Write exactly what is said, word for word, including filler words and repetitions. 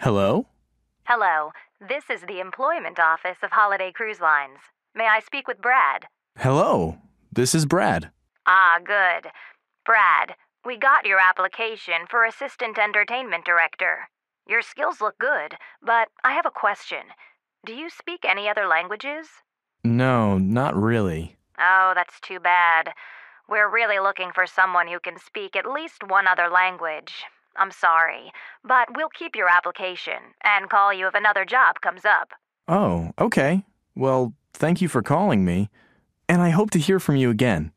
Hello? Hello, this is the employment office of Holiday Cruise Lines. May I speak with Brad? Hello, this is Brad. Ah, good. Brad, we got your application for Assistant Entertainment Director. Your skills look good, but I have a question. Do you speak any other languages? No, not really. Oh, that's too bad. We're really looking for someone who can speak at least one other language. I'm sorry, but we'll keep your application and call you if another job comes up. Oh, okay. Well, thank you for calling me, and I hope to hear from you again.